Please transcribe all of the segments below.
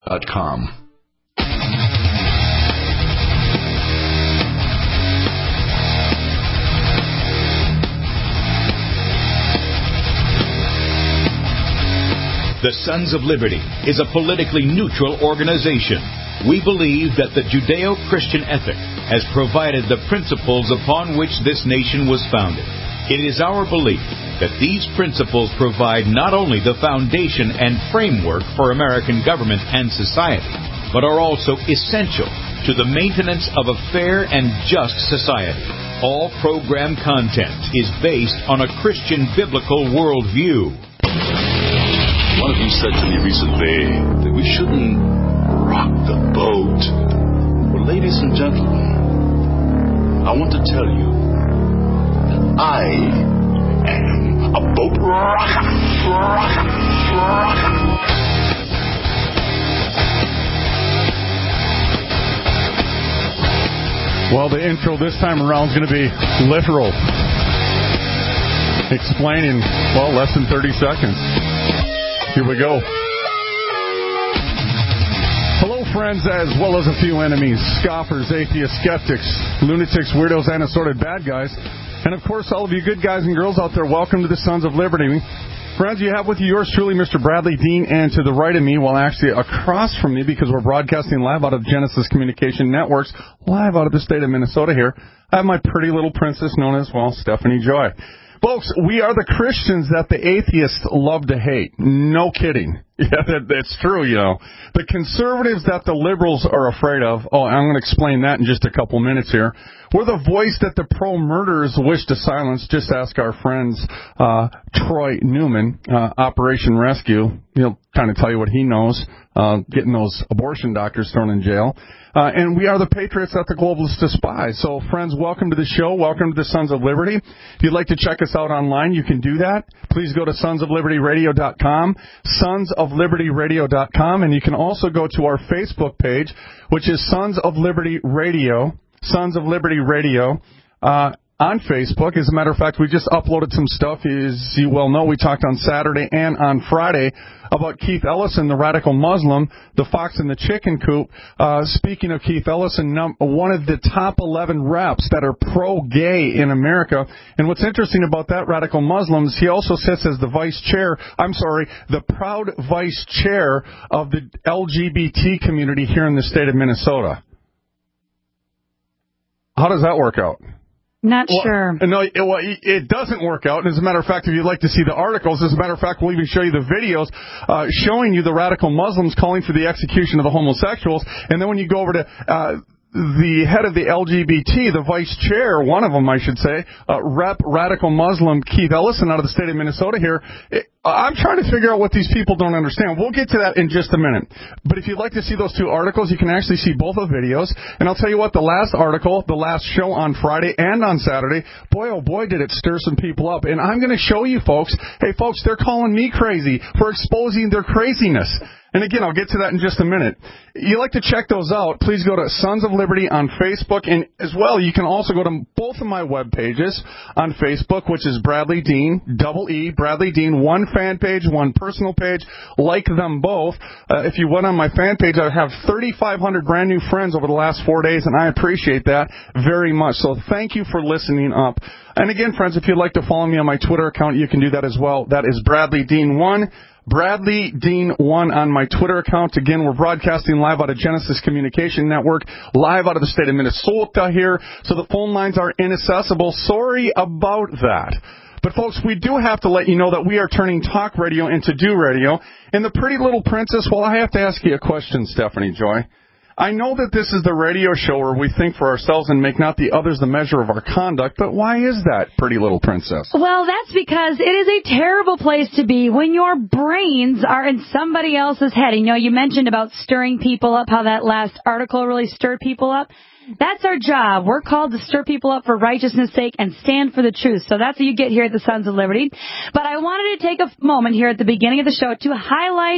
liberty.com. The Sons of Liberty is a politically neutral organization. We believe that the Judeo-Christian ethic has provided the principles upon which this nation was founded. It is our belief that these principles provide not only the foundation and framework for American government and society, but are also essential to the maintenance of a fair and just society. All program content is based on a Christian biblical worldview. One of you said to me recently that we shouldn't rock the boat. Well, ladies and gentlemen, I want to tell you that I am a boat rocker. Well, the intro this time around is going to be literal. Explaining, well, less than 30 seconds. Here we go. Hello, friends, as well as a few enemies, scoffers, atheists, skeptics, lunatics, weirdos, and assorted bad guys. And, of course, all of you good guys and girls out there, welcome to the Sons of Liberty. Friends, you have with you yours truly, Mr. Bradley Dean, and to the right of me, well, actually across from me, because we're broadcasting live out of Genesis Communication Networks, live out of the state of Minnesota here, I have my pretty little princess known as, well, Stephanie Joy. Folks, we are the Christians that the atheists love to hate. No kidding. Yeah, that's true, you know. The conservatives that the liberals are afraid of, I'm going to explain that in just a couple minutes here. We're the voice that the pro-murderers wish to silence. Just ask our friends Troy Newman, Operation Rescue. He'll kind of tell you what he knows, getting those abortion doctors thrown in jail. And we are the patriots that the globalists despise. So, friends, welcome to the show. Welcome to the Sons of Liberty. If you'd like to check us out online, you can do that. Please go to sonsoflibertyradio.com, sonsoflibertyradio.com, and you can also go to our Facebook page, which is Sons of Liberty Radio, Sons of Liberty Radio, on Facebook. As a matter of fact, we just uploaded some stuff. As you well know, we talked on Saturday and on Friday about Keith Ellison, the radical Muslim, the fox in the chicken coop. Speaking of Keith Ellison, one of the top 11 reps that are pro-gay in America. And what's interesting about that radical Muslim is he also sits as the the proud vice chair of the LGBT community here in the state of Minnesota. How does that work out? Not sure. No, it doesn't work out. And as a matter of fact, if you'd like to see the articles, as a matter of fact, we'll even show you the videos showing you the radical Muslims calling for the execution of the homosexuals. And then when you go over to the head of the LGBT, the vice chair, one of them, I should say, Rep. Radical Muslim Keith Ellison out of the state of Minnesota here, I'm trying to figure out what these people don't understand. We'll get to that in just a minute. But if you'd like to see those two articles, you can actually see both of the videos. And I'll tell you what, the last article, the last show on Friday and on Saturday, boy, oh boy, did it stir some people up. And I'm going to show you folks, hey folks, they're calling me crazy for exposing their craziness. And again, I'll get to that in just a minute. You like to check those out, please go to Sons of Liberty on Facebook. And as well, you can also go to both of my web pages on Facebook, which is Bradley Dean, E, Bradley Dean, one fan page, one personal page. Like them both. If you went on my fan page, I have 3,500 brand new friends over the last 4 days, and I appreciate that very much. So thank you for listening up. And again, friends, if you'd like to follow me on my Twitter account, you can do that as well. That is Bradley Dean 1. Bradley Dean 1 on my Twitter account. Again, we're broadcasting live out of Genesis Communication Network, live out of the state of Minnesota here, so the phone lines are inaccessible. Sorry about that. But, folks, we do have to let you know that we are turning talk radio into do radio. And the pretty little princess, well, I have to ask you a question, Stephanie Joy. I know that this is the radio show where we think for ourselves and make not the others the measure of our conduct, but why is that, pretty little princess? Well, that's because it is a terrible place to be when your brains are in somebody else's head. You know, you mentioned about stirring people up, how that last article really stirred people up. That's our job. We're called to stir people up for righteousness' sake and stand for the truth. So that's what you get here at the Sons of Liberty. But I wanted to take a moment here at the beginning of the show to highlight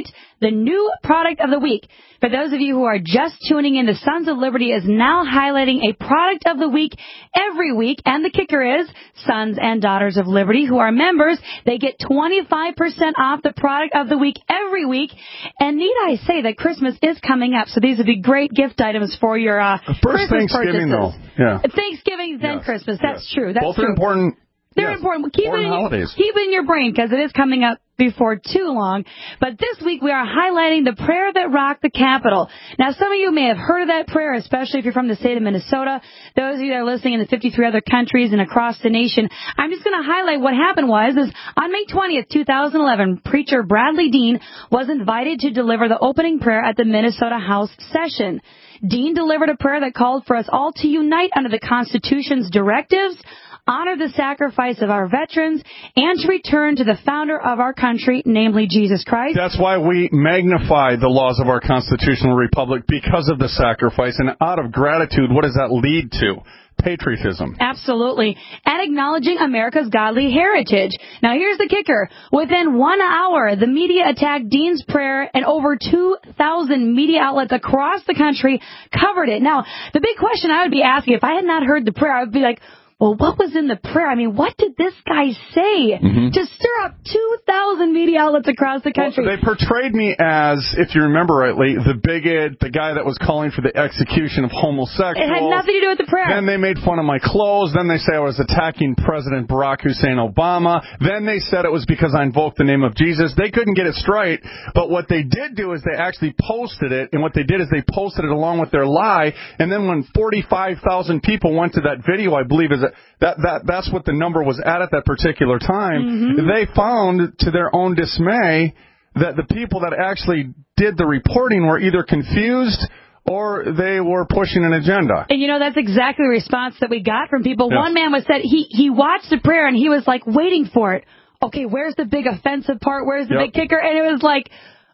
the new product of the week. For those of you who are just tuning in, the Sons of Liberty is now highlighting a product of the week every week. And the kicker is, Sons and Daughters of Liberty who are members, they get 25% off the product of the week every week. And need I say that Christmas is coming up, so these would be great gift items for your First Christmas Thanksgiving, purchases. though. Yeah. Thanksgiving, then Christmas. That's true. That's Both true. are important. They're important. Keep it in your brain because it is coming up before too long. But this week we are highlighting the prayer that rocked the Capitol. Now, some of you may have heard of that prayer, especially if you're from the state of Minnesota. Those of you that are listening in the 53 other countries and across the nation, I'm just going to highlight what happened is on May 20th, 2011, preacher Bradley Dean was invited to deliver the opening prayer at the Minnesota House session. Dean delivered a prayer that called for us all to unite under the Constitution's directives, honor the sacrifice of our veterans, and to return to the founder of our country, namely Jesus Christ. That's why we magnify the laws of our constitutional republic, because of the sacrifice. And out of gratitude, what does that lead to? Patriotism. Absolutely. And acknowledging America's godly heritage. Now, here's the kicker. Within 1 hour, the media attacked Dean's prayer, and over 2,000 media outlets across the country covered it. Now, the big question I would be asking, if I had not heard the prayer, I would be like, well, what was in the prayer? I mean, what did this guy say to stir up 2,000 media outlets across the country? Well, they portrayed me as, if you remember rightly, the bigot, the guy that was calling for the execution of homosexuals. It had nothing to do with the prayer. Then they made fun of my clothes. Then they say I was attacking President Barack Hussein Obama. Then they said it was because I invoked the name of Jesus. They couldn't get it straight. But what they did do is they actually posted it. And what they did is they posted it along with their lie. And then when 45,000 people went to that video, I believe, that's what the number was at that particular time. They found, to their own dismay, that the people that actually did the reporting were either confused or they were pushing an agenda. And, that's exactly the response that we got from people. Yes. One man said he watched the prayer and he was, like, waiting for it. Okay, where's the big offensive part? Where's the big kicker? And it was like,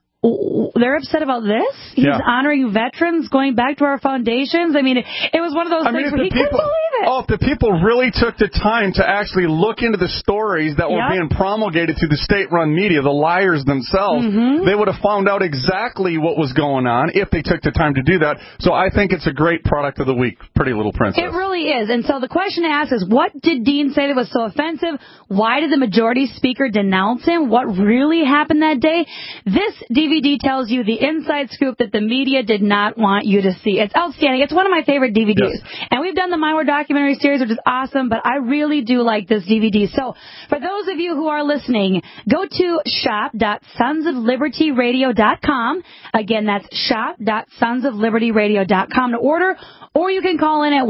they're upset about this? He's honoring veterans, going back to our foundations? I mean, it was one of those things where he couldn't believe it. Oh, if the people really took the time to actually look into the stories that were being promulgated through the state-run media, the liars themselves, they would have found out exactly what was going on if they took the time to do that. So I think it's a great product of the week, Pretty Little Princess. It really is. And so the question to ask is, what did Dean say that was so offensive? Why did the majority speaker denounce him? What really happened that day? This DVD tells you the inside scoop that the media did not want you to see. It's outstanding. It's one of my favorite DVDs. Yes. And we've done the My Word documentary series, which is awesome, but I really do like this DVD. So for those of you who are listening, go to shop.sonsoflibertyradio.com. Again, that's shop.sonsoflibertyradio.com to order, or you can call in at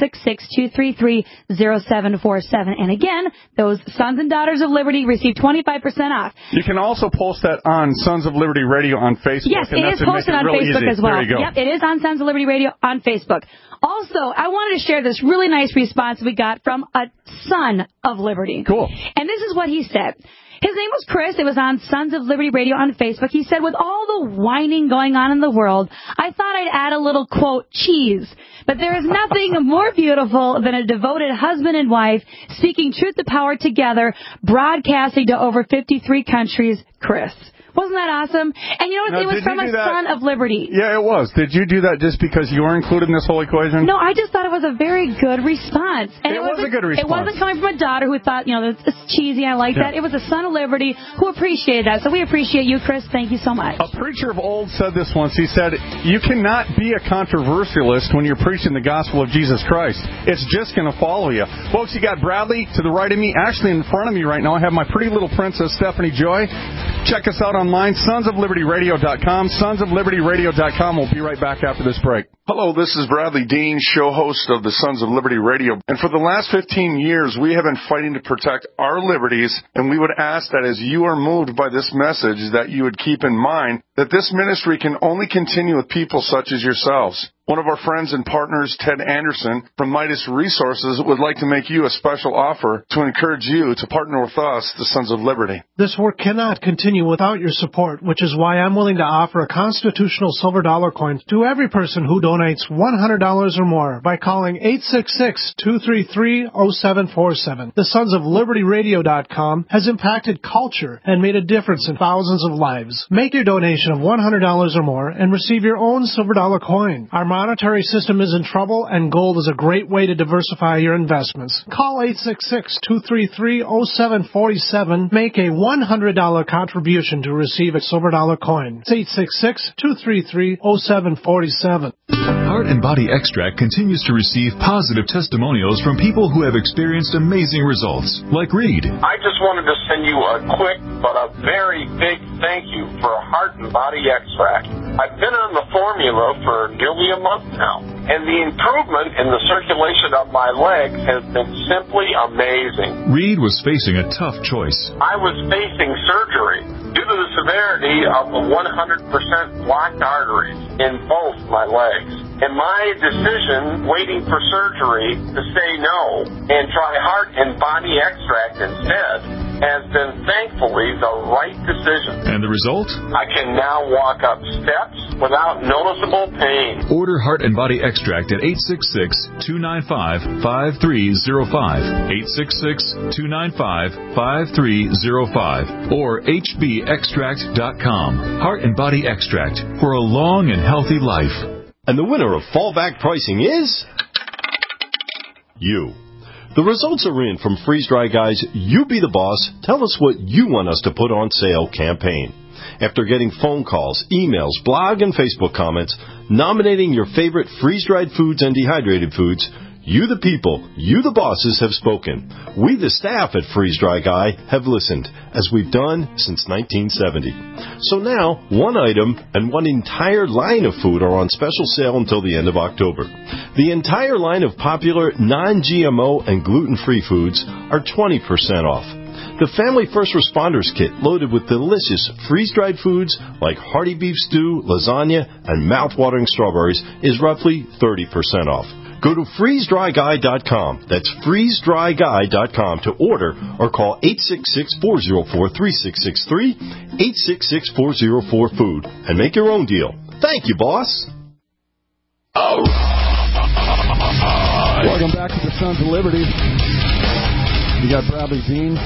1-866-233-0747. And again, those Sons and Daughters of Liberty receive 25% off. You can also post that on Sons of Liberty Radio on Facebook. Yes, it is posted on Facebook as well. There you go. Yep, it is on Sons of Liberty Radio on Facebook. Also, I wanted to share this really nice response we got from a Son of Liberty. Cool. And this is what he said. His name was Chris. It was on Sons of Liberty Radio on Facebook. He said, with all the whining going on in the world, I thought I'd add a little, quote, cheese. But there is nothing more beautiful than a devoted husband and wife speaking truth to power together, broadcasting to over 53 countries, Chris. Wasn't that awesome? And you know what? It was from a Son of Liberty. Yeah, it was. Did you do that just because you were included in this whole equation? No, I just thought it was a very good response. And it was a good response. It wasn't coming from a daughter who thought, it's cheesy, I like that. It was a Son of Liberty who appreciated that. So we appreciate you, Chris. Thank you so much. A preacher of old said this once. He said, you cannot be a controversialist when you're preaching the gospel of Jesus Christ. It's just going to follow you. Folks, you got Bradley to the right of me. Actually, in front of me right now, I have my pretty little princess, Stephanie Joy. Check us out online, sonsoflibertyradio.com, sonsoflibertyradio.com. We'll be right back after this break. Hello, this is Bradley Dean, show host of the Sons of Liberty Radio. And for the last 15 years, we have been fighting to protect our liberties, and we would ask that as you are moved by this message, that you would keep in mind that this ministry can only continue with people such as yourselves. One of our friends and partners, Ted Anderson, from Midas Resources, would like to make you a special offer to encourage you to partner with us, the Sons of Liberty. This work cannot continue without your support, which is why I'm willing to offer a constitutional silver dollar coin to every person who donates $100 or more by calling 866-233-0747. The Sons of LibertyRadio.com has impacted culture and made a difference in thousands of lives. Make your donation donation of $100 or more and receive your own silver dollar coin. Our monetary system is in trouble, and gold is a great way to diversify your investments. Call 866-233-0747. Make a $100 contribution to receive a silver dollar coin. It's 866-233-0747. Heart and Body Extract continues to receive positive testimonials from people who have experienced amazing results, like Reed. I just wanted to send you a quick but a very big thank you for Heart and Body Extract. I've been on the formula for nearly a month now, and the improvement in the circulation of my legs has been simply amazing. Reed was facing a tough choice. I was facing surgery due to the severity of the 100% blocked arteries in both my legs. And my decision, waiting for surgery, to say no and try Heart and Body Extract instead, has been thankfully the right decision. And the result? I can now walk up steps without noticeable pain. Order Heart and Body Extract at 866-295-5305, 866-295-5305, or hbextract.com. Heart and Body Extract for a long and healthy life. And the winner of Fallback Pricing is you. The results are in from Freeze Dry Guy's You Be the Boss, Tell Us What You Want Us to Put on Sale campaign. After getting phone calls, emails, blog, and Facebook comments nominating your favorite freeze-dried foods and dehydrated foods, you the people, you the bosses have spoken. We the staff at Freeze Dry Guy have listened, as we've done since 1970. So now, one item and one entire line of food are on special sale until the end of October. The entire line of popular non-GMO and gluten-free foods are 20% off. The Family First Responders Kit, loaded with delicious freeze-dried foods like hearty beef stew, lasagna, and mouth-watering strawberries, is roughly 30% off. Go to freezedryguy.com. That's freezedryguy.com to order, or call 866-404-3663, 866-404-FOOD, and make your own deal. Thank you, boss. Welcome back to the Sons of Liberty. You got Bradley Dean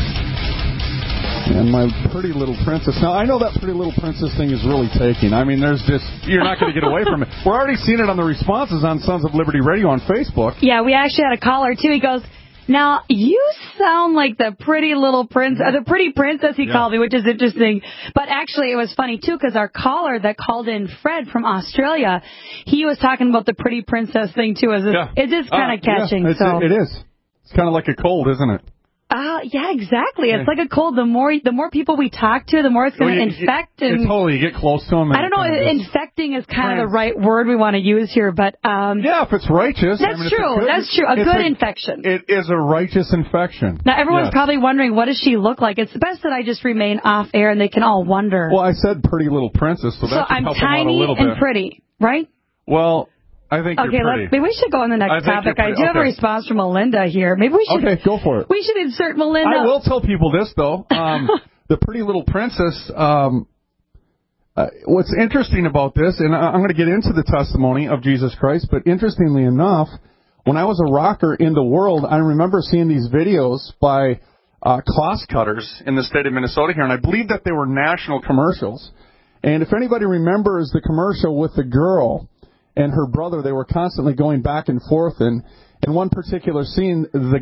and my Pretty Little Princess. Now, I know that Pretty Little Princess thing is really taking. I mean, there's just, you're not going to get away from it. We're already seeing it on the responses on Sons of Liberty Radio on Facebook. Yeah, we actually had a caller, too. He goes, now, you sound like the Pretty Little Princess, the Pretty Princess, he called me, which is interesting. But actually, it was funny, too, because our caller that called in, Fred from Australia, he was talking about the Pretty Princess thing, too. It's just kind of catching. Yeah, it is. It's kind of like a cold, isn't it? Yeah, exactly. It's like a cold. The more people we talk to, the more it's going to infect. And totally, you get close to them. I don't know. Infecting is kind of the right word we want to use here, but yeah, if it's righteous, that's true. That's true. A good infection. It is a righteous infection. Now everyone's probably wondering, what does she look like? It's best that I just remain off air, and they can all wonder. Well, I said Pretty Little Princess, so that I'm help them out a little bit. tiny and pretty, right? Well, I think you're pretty. Maybe we should go on the next topic. I do have a response from Melinda here. Maybe we should. Okay, go for it. We should insert Melinda. I will tell people this, though. The Pretty Little Princess, what's interesting about this, and I'm going to get into the testimony of Jesus Christ, but interestingly enough, when I was a rocker in the world, I remember seeing these videos by cloth cutters in the state of Minnesota here, and I believe that they were national commercials. And if anybody remembers the commercial with the girl and her brother, they were constantly going back and forth. And in one particular scene, the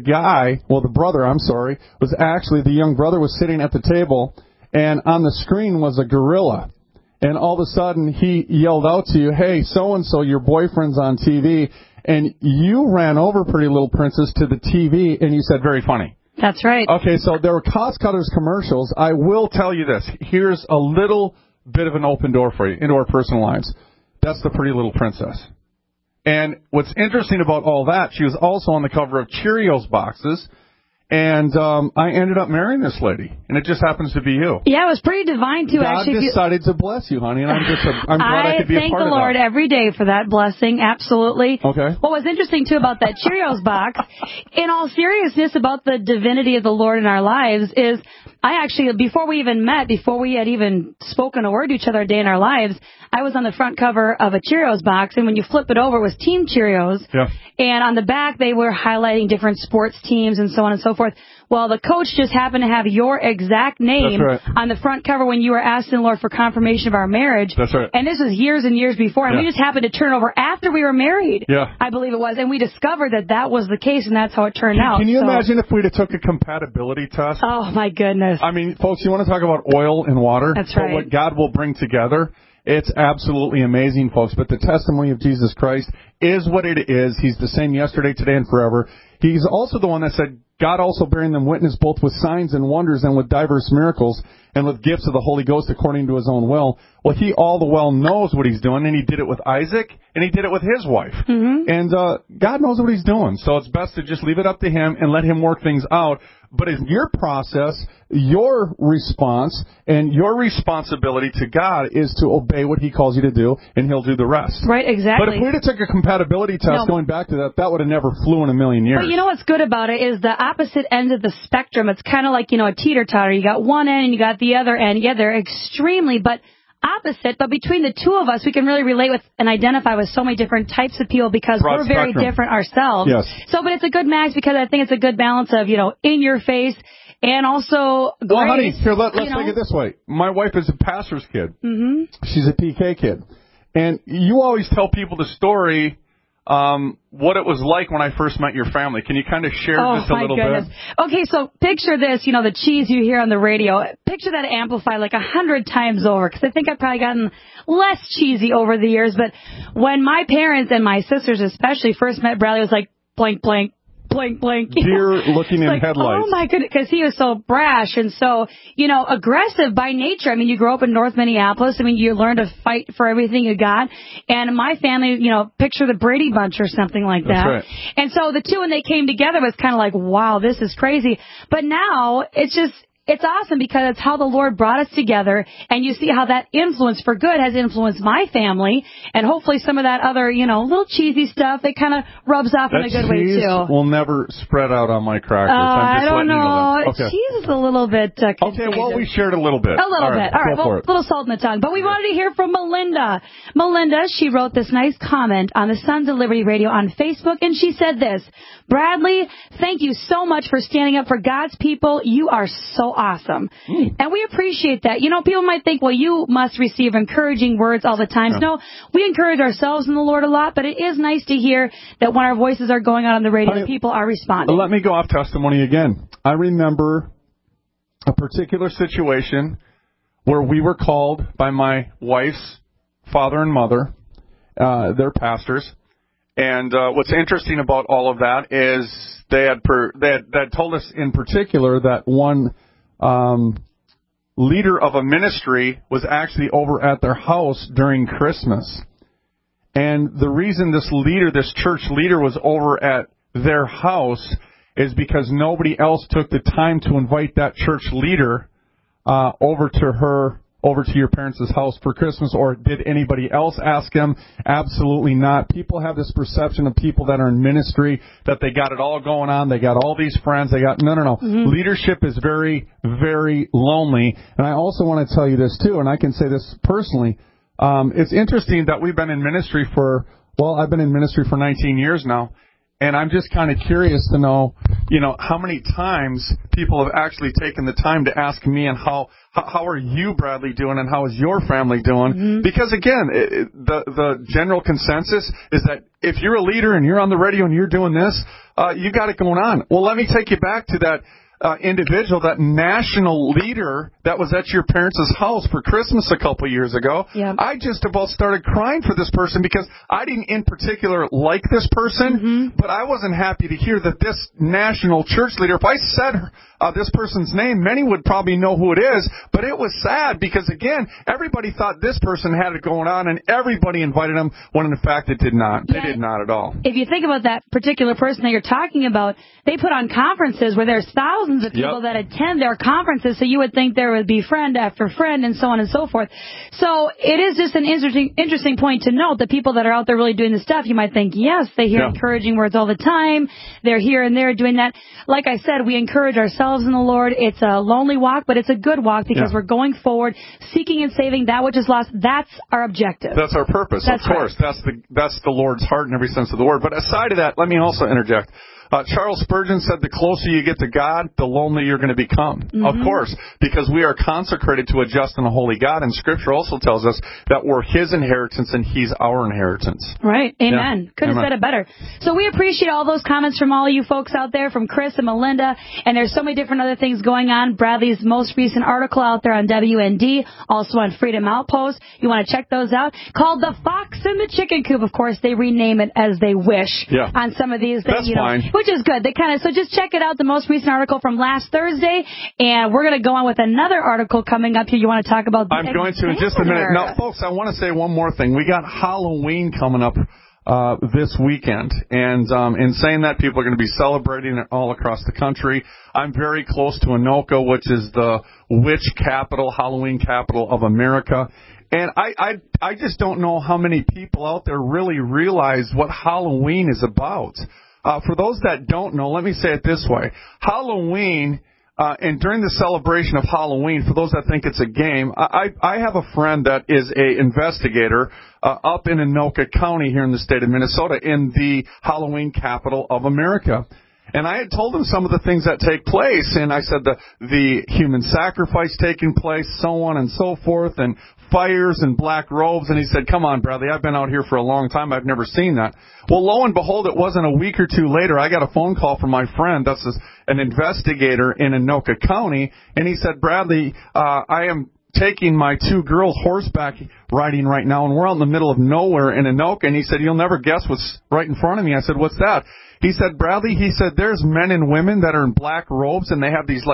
young brother was sitting at the table, and on the screen was a gorilla. And all of a sudden, he yelled out to you, "Hey, so-and-so, your boyfriend's on TV." And you ran over, Pretty Little Princess, to the TV, and you said, "Very funny." That's right. Okay, so there were Cost Cutters commercials. I will tell you this. Here's a little bit of an open door for you into our personal lives. That's the Pretty Little Princess. And what's interesting about all that, she was also on the cover of Cheerios boxes. And I ended up marrying this lady, and it just happens to be you. Yeah, it was pretty divine, too. God decided to bless you, honey, and I'm glad I could be a part of that. I thank the Lord every day for that blessing, absolutely. Okay. What was interesting, too, about that Cheerios box, in all seriousness about the divinity of the Lord in our lives, is I actually, before we even met, before we had even spoken a word to each other a day in our lives, I was on the front cover of a Cheerios box, and when you flip it over, it was Team Cheerios. Yeah. And on the back, they were highlighting different sports teams and so on and so forth. Well, the coach just happened to have your exact name on the front cover when you were asking the Lord for confirmation of our marriage. That's right. And this was years and years before, and we just happened to turn over after we were married. Yeah. I believe it was, and we discovered that was the case, and that's how it turned out. Can you imagine if we'd have took a compatibility test? Oh, my goodness. I mean, folks, you want to talk about oil and water? That's right. But what God will bring together, it's absolutely amazing, folks. But the testimony of Jesus Christ is what it is. He's the same yesterday, today, and forever. He's also the one that said, God also bearing them witness both with signs and wonders and with diverse miracles and with gifts of the Holy Ghost according to his own will. Well, he all the well knows what he's doing, and he did it with Isaac, and he did it with his wife. Mm-hmm. And God knows what he's doing, so it's best to just leave it up to him and let him work things out. But in your process, your response and your responsibility to God is to obey what he calls you to do, and he'll do the rest. Right, exactly. But if we'd have took a compatibility test going back to that would have never flew in a million years. But you know what's good about it is the opposite ends of the spectrum. It's kind of like, a teeter-totter. You got one end and you got the other end. Yeah, they're extremely, but opposite. But between the two of us, we can really relate with and identify with so many different types of people because we're very different ourselves. Yes. So, but it's a good match because I think it's a good balance of, in your face and also grace. Well, honey, here, let's take it this way. My wife is a pastor's kid. Mm-hmm. She's a PK kid. And you always tell people the story, what it was like when I first met your family. Can you kind of share just a little bit? Okay, so picture this, the cheese you hear on the radio. Picture that amplified like 100 times over, because I think I've probably gotten less cheesy over the years. But when my parents and my sisters especially first met Bradley, it was like blank, blank. Blank, blank. Deer looking in like, headlights. Oh, my goodness, because he was so brash and so, aggressive by nature. I mean, you grow up in North Minneapolis. I mean, you learn to fight for everything you got. And my family, picture the Brady Bunch or something like that. That's right. And so the two, when they came together, was kind of like, wow, this is crazy. But now, it's awesome because it's how the Lord brought us together, and you see how that influence for good has influenced my family, and hopefully some of that other, little cheesy stuff, it kind of rubs off in a good way, too. That cheese will never spread out on my crackers. I'm just I don't know. Okay. Cheese is a little bit okay, well, we shared a little bit. A little bit. All right, well, a little salt in the tongue. But we wanted to hear from Melinda. Melinda, she wrote this nice comment on the Sons of Liberty Radio on Facebook, and she said this: Bradley, thank you so much for standing up for God's people. You are so awesome. And we appreciate that. People might think, well, you must receive encouraging words all the time. No, we encourage ourselves in the Lord a lot, but it is nice to hear that when our voices are going out on the radio, people are responding. Let me go off testimony again. I remember a particular situation where we were called by my wife's father and mother, they're pastors. And what's interesting about all of that is they had told us in particular that one leader of a ministry was actually over at their house during Christmas. And the reason this church leader was over at their house is because nobody else took the time to invite that church leader over to your parents' house for Christmas. Or did anybody else ask him? Absolutely not. People have this perception of people that are in ministry that they got it all going on. They got all these friends. No. Mm-hmm. Leadership is very, very lonely. And I also want to tell you this, too, and I can say this personally. It's interesting that we've been in ministry I've been in ministry for 19 years now. And I'm just kind of curious to know, how many times people have actually taken the time to ask me and how are you, Bradley, doing, and how is your family doing? Mm-hmm. Because, again, the general consensus is that if you're a leader and you're on the radio and you're doing this, you got it going on. Well, let me take you back to that individual, that national leader that was at your parents' house for Christmas a couple years ago. Yeah. I just about started crying for this person because I didn't in particular like this person, but I wasn't happy to hear that this national church leader, if I said this person's name, many would probably know who it is, but it was sad because, again, everybody thought this person had it going on and everybody invited him when in fact it did not. Yeah. They did not at all. If you think about that particular person that you're talking about, they put on conferences where there's thousands of people that attend their conferences, so you would think there would be friend after friend and so on and so forth. So it is just an interesting point to note that people that are out there really doing this stuff, you might think, yes, they hear encouraging words all the time. They're here and there doing that. Like I said, we encourage ourselves in the Lord. It's a lonely walk, but it's a good walk because we're going forward, seeking and saving that which is lost. That's our objective. That's our purpose, of course. Right. That's the Lord's heart in every sense of the word. But aside of that, let me also interject. Charles Spurgeon said the closer you get to God, the lonelier you're going to become. Mm-hmm. Of course, because we are consecrated to a just and a holy God, and Scripture also tells us that we're His inheritance and He's our inheritance. Right. Amen. Yeah. Couldn't have said it better. So we appreciate all those comments from all you folks out there, from Chris and Melinda, and there's so many different other things going on. Bradley's most recent article out there on WND, also on Freedom Outpost. You want to check those out. Called The Fox and the Chicken Coop. Of course, they rename it as they wish on some of these. That's fine. Which is good. So just check it out, the most recent article from last Thursday, and we're going to go on with another article coming up here. You want to talk about the I'm going to in just a minute. Now, folks, I want to say one more thing. We got Halloween coming up this weekend, and in saying that, people are going to be celebrating it all across the country. I'm very close to Anoka, which is the witch capital, Halloween capital of America. And I just don't know how many people out there really realize what Halloween is about. For those that don't know, let me say it this way. Halloween, and during the celebration of Halloween, for those that think it's a game, I have a friend that is a investigator up in Anoka County here in the state of Minnesota, in the Halloween capital of America. And I had told him some of the things that take place, and I said the human sacrifice taking place, so on and so forth, and fires and black robes. And he said, come on, Bradley, I've been out here for a long time. I've never seen that. Well, lo and behold, it wasn't a week or two later, I got a phone call from my friend, that's an investigator in Anoka County, and he said, Bradley, I am taking my two girls horseback riding right now, and we're out in the middle of nowhere in Anoka. And he said, you'll never guess what's right in front of me. I said, what's that? He said, Bradley, there's men and women that are in black robes, and they have these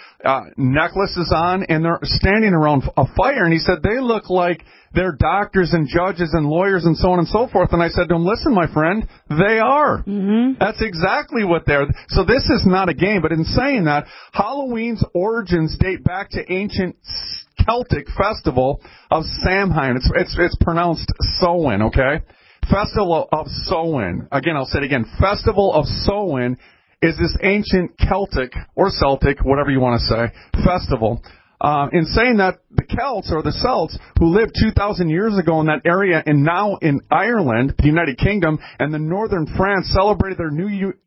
necklaces on, and they're standing around a fire. And he said, they look like they're doctors and judges and lawyers and so on and so forth. And I said to him, listen, my friend, they are. Mm-hmm. That's exactly what they're. So this is not a game. But in saying that, Halloween's origins date back to ancient Celtic festival of Samhain. It's pronounced Samhain, okay? Festival of Samhain. Again, I'll say it again. Festival of Samhain is this ancient Celtic, or Celtic, whatever you want to say, festival. In saying that, the Celts, or the Celts, who lived 2,000 years ago in that area, and now in Ireland, the United Kingdom, and the northern France, celebrated their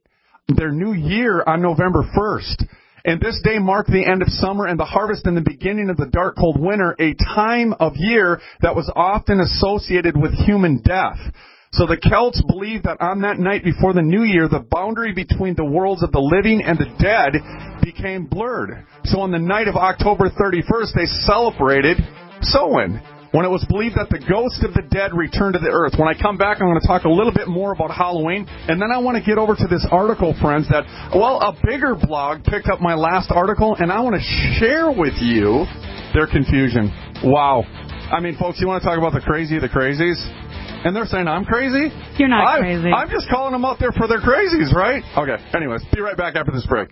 new year on November 1st. And this day marked the end of summer and the harvest and the beginning of the dark, cold winter, a time of year that was often associated with human death. So the Celts believed that on that night before the new year, the boundary between the worlds of the living and the dead became blurred. So on the night of October 31st, they celebrated Samhain, when it was believed that the ghosts of the dead returned to the earth. When I come back, I'm going to talk a little bit more about Halloween, and then I want to get over to this article, friends, that, a bigger blog picked up my last article, and I want to share with you their confusion. Wow. I mean, folks, you want to talk about the crazy of the crazies? And they're saying I'm crazy? You're not crazy. I'm just calling them out there for their crazies, right? Okay, anyways, be right back after this break.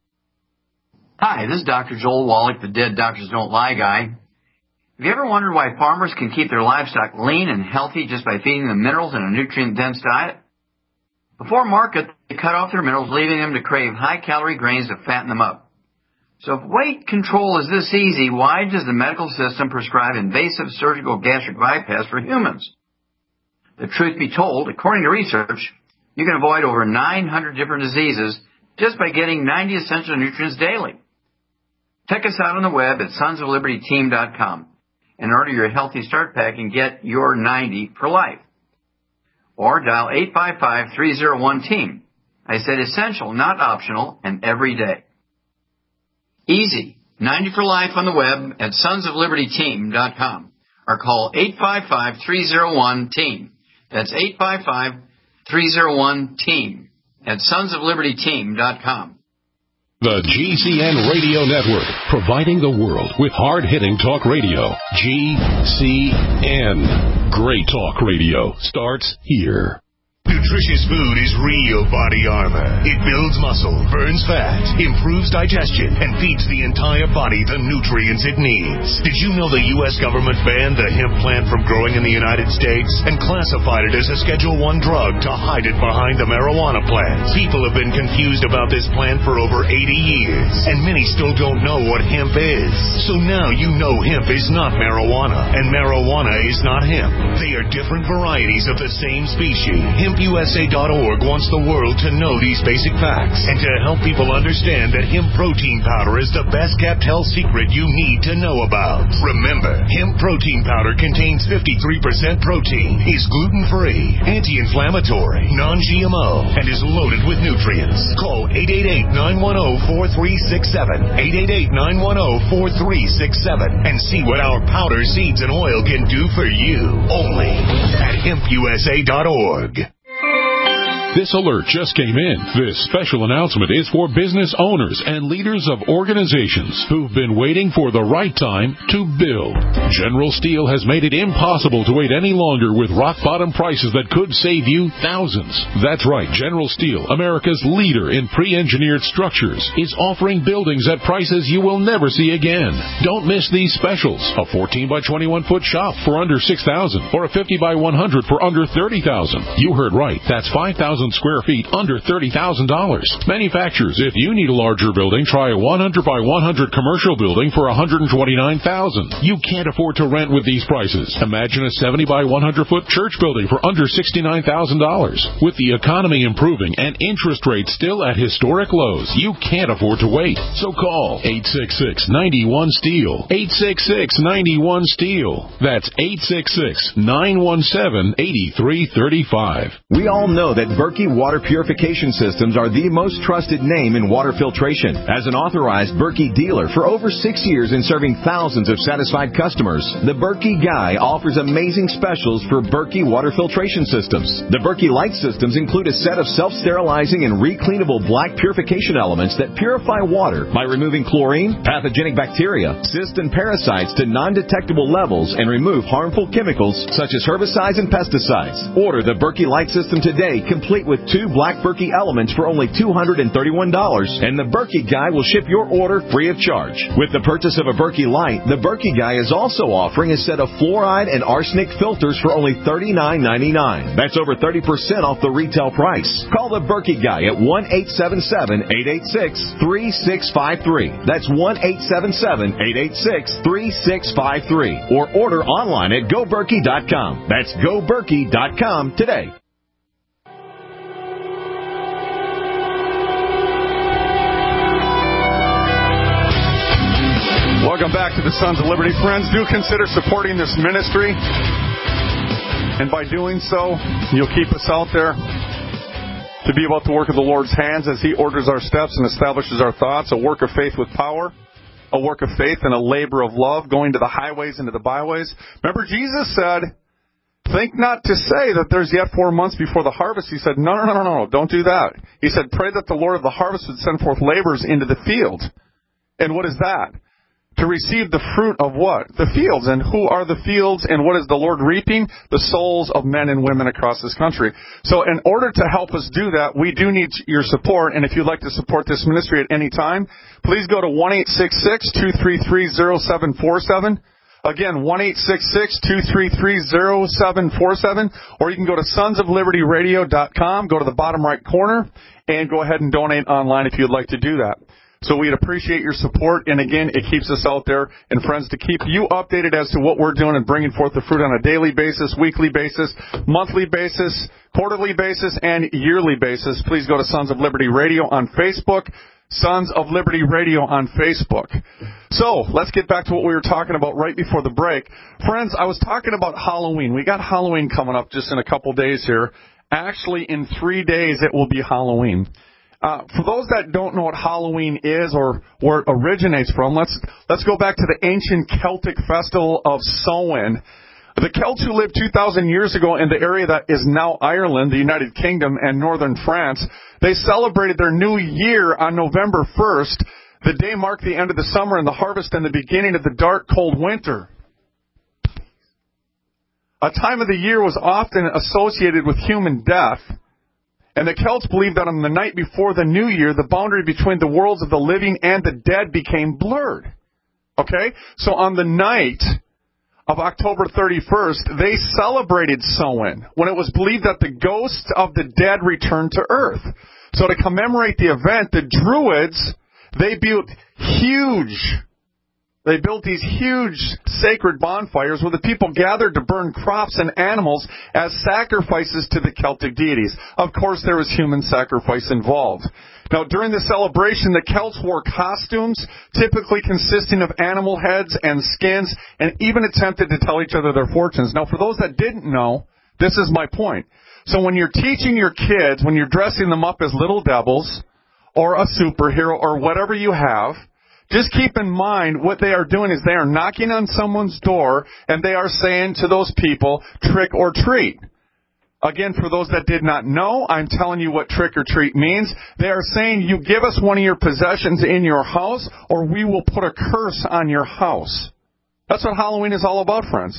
Hi, this is Dr. Joel Wallach, the Dead Doctors Don't Lie guy. Have you ever wondered why farmers can keep their livestock lean and healthy just by feeding them minerals and a nutrient-dense diet? Before market, they cut off their minerals, leaving them to crave high-calorie grains to fatten them up. So if weight control is this easy, why does the medical system prescribe invasive surgical gastric bypass for humans? The truth be told, according to research, you can avoid over 900 different diseases just by getting 90 essential nutrients daily. Check us out on the web at sonsoflibertyteam.com and order your Healthy Start Pack and get your 90 for life. Or dial 855-301-TEAM. I said essential, not optional, and every day. Easy. 90 for life on the web at sonsoflibertyteam.com. Or call 855-301-TEAM. That's 855-301-TEAM at sonsoflibertyteam.com. The GCN Radio Network, providing the world with hard-hitting talk radio. GCN. Great talk radio starts here. Nutritious food is real body armor. It builds muscle, burns fat, improves digestion, and feeds the entire body the nutrients it needs. Did you know the U.S. government banned the hemp plant from growing in the United States and classified it as a Schedule I drug to hide it behind the marijuana plant? People have been confused about this plant for over 80 years, and many still don't know what hemp is. So now you know hemp is not marijuana, and marijuana is not hemp. They are different varieties of the same species. Hemp HempUSA.org wants the world to know these basic facts and to help people understand that hemp protein powder is the best-kept health secret you need to know about. Remember, hemp protein powder contains 53% protein, is gluten-free, anti-inflammatory, non-GMO, and is loaded with nutrients. Call 888-910-4367, 888-910-4367, and see what our powder, seeds, and oil can do for you. Only at HempUSA.org. This alert just came in. This special announcement is for business owners and leaders of organizations who've been waiting for the right time to build. General Steel has made it impossible to wait any longer with rock-bottom prices that could save you thousands. That's right. General Steel, America's leader in pre-engineered structures, is offering buildings at prices you will never see again. Don't miss these specials. A 14 by 21 foot shop for under $6,000 or a 50 by 100 for under $30,000. You heard right. That's 5,000 square feet under $30,000. Manufacturers, if you need a larger building, try a 100 by 100 commercial building for $129,000. You can't afford to rent with these prices. Imagine a 70 by 100 foot church building for under $69,000. With the economy improving and interest rates still at historic lows, you can't afford to wait. So call 866-91-STEEL. 866-91-STEEL. That's 866-917-8335. We all know that Berkey Water Purification Systems are the most trusted name in water filtration. As an authorized Berkey dealer for over 6 years and serving thousands of satisfied customers, the Berkey Guy offers amazing specials for Berkey water filtration systems. The Berkey Light systems include a set of self-sterilizing and recleanable black purification elements that purify water by removing chlorine, pathogenic bacteria, cysts, and parasites to non-detectable levels and remove harmful chemicals such as herbicides and pesticides. Order the Berkey Light system today, complete with 2 black Berkey elements for only $231, and the Berkey Guy will ship your order free of charge. With the purchase of a Berkey Light, the Berkey Guy is also offering a set of fluoride and arsenic filters for only $39.99. That's over 30% off the retail price. Call the Berkey Guy at 1-877-886-3653. That's 1-877-886-3653. Or order online at GoBerkey.com. That's GoBerkey.com today. Welcome back to the Sons of Liberty. Friends, do consider supporting this ministry. And by doing so, you'll keep us out there to be about the work of the Lord's hands as He orders our steps and establishes our thoughts, a work of faith with power, a work of faith and a labor of love, going to the highways and to the byways. Remember, Jesus said, think not to say that there's yet 4 months before the harvest. He said, no, don't do that. He said, pray that the Lord of the harvest would send forth laborers into the field. And what is that? To receive the fruit of what? The fields. And who are the fields and what is the Lord reaping? The souls of men and women across this country. So in order to help us do that, we do need your support. And if you'd like to support this ministry at any time, please go to 1-866-233-0747. Again, 1-866-233-0747. Or you can go to sonsoflibertyradio.com, go to the bottom right corner, and go ahead and donate online if you'd like to do that. So we'd appreciate your support, and again, it keeps us out there. And friends, to keep you updated as to what we're doing and bringing forth the fruit on a daily basis, weekly basis, monthly basis, quarterly basis, and yearly basis, please go to Sons of Liberty Radio on Facebook, Sons of Liberty Radio on Facebook. So let's get back to what we were talking about right before the break. Friends, I was talking about Halloween. We got Halloween coming up just in a couple days here. Actually, in 3 days, it will be Halloween. For those that don't know what Halloween is or where it originates from, let's go back to the ancient Celtic festival of Samhain. The Celts who lived 2,000 years ago in the area that is now Ireland, the United Kingdom, and northern France, they celebrated their new year on November 1st. The day marked the end of the summer and the harvest and the beginning of the dark, cold winter. A time of the year was often associated with human death. And the Celts believed that on the night before the new year, the boundary between the worlds of the living and the dead became blurred. Okay? So on the night of October 31st, they celebrated Samhain, when it was believed that the ghosts of the dead returned to earth. So to commemorate the event, the Druids, they built huge They built these huge sacred bonfires where the people gathered to burn crops and animals as sacrifices to the Celtic deities. Of course, there was human sacrifice involved. Now, during the celebration, the Celts wore costumes, typically consisting of animal heads and skins, and even attempted to tell each other their fortunes. Now, for those that didn't know, this is my point. So when you're teaching your kids, when you're dressing them up as little devils, or a superhero, or whatever you have, just keep in mind what they are doing is they are knocking on someone's door, and they are saying to those people, trick or treat. Again, for those that did not know, I'm telling you what trick or treat means. They are saying, you give us one of your possessions in your house, or we will put a curse on your house. That's what Halloween is all about, friends.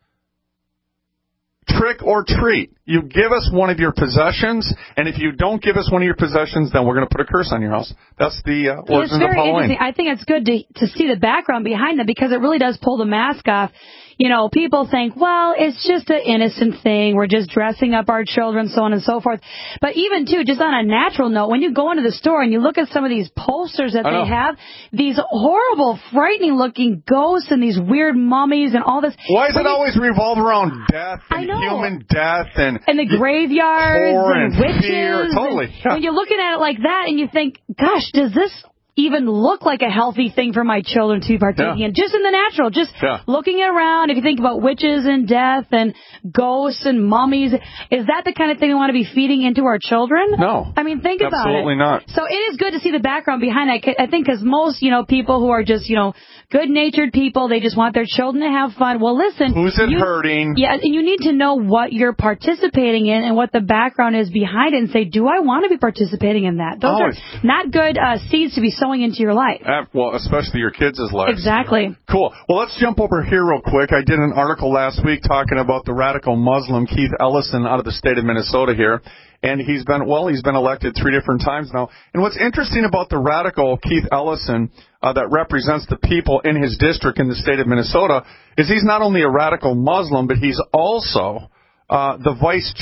Trick or treat. You give us one of your possessions, and if you don't give us one of your possessions, then we're going to put a curse on your house. That's the origins of Halloween. It's very interesting. I think it's good to see the background behind that, because it really does pull the mask off. You know, people think, well, it's just an innocent thing. We're just dressing up our children, so on and so forth. But even, too, just on a natural note, when you go into the store and you look at some of these posters that they have, these horrible, frightening-looking ghosts and these weird mummies and all this. Why does it always revolve around death and human death and the graveyards and witches? Fear. Totally. Yeah. When you're looking at it like that and you think, gosh, does this even look like a healthy thing for my children to be partaking in? Just in the natural, just looking around. If you think about witches and death and ghosts and mummies, is that the kind of thing we want to be feeding into our children? No. I mean, think about it. Absolutely not. So it is good to see the background behind that. I think because most, people who are just, good-natured people, they just want their children to have fun. Well, listen. Who's it hurting? Yeah, and you need to know what you're participating in and what the background is behind it and say, do I want to be participating in that? Those are not good seeds to be sowing into your life. Well, especially your kids' lives. Exactly. Cool. Well, let's jump over here real quick. I did an article last week talking about the radical Muslim Keith Ellison out of the state of Minnesota here. And he's been elected 3 different times now. And what's interesting about the radical Keith Ellison that represents the people in his district in the state of Minnesota is he's not only a radical Muslim, but he's also the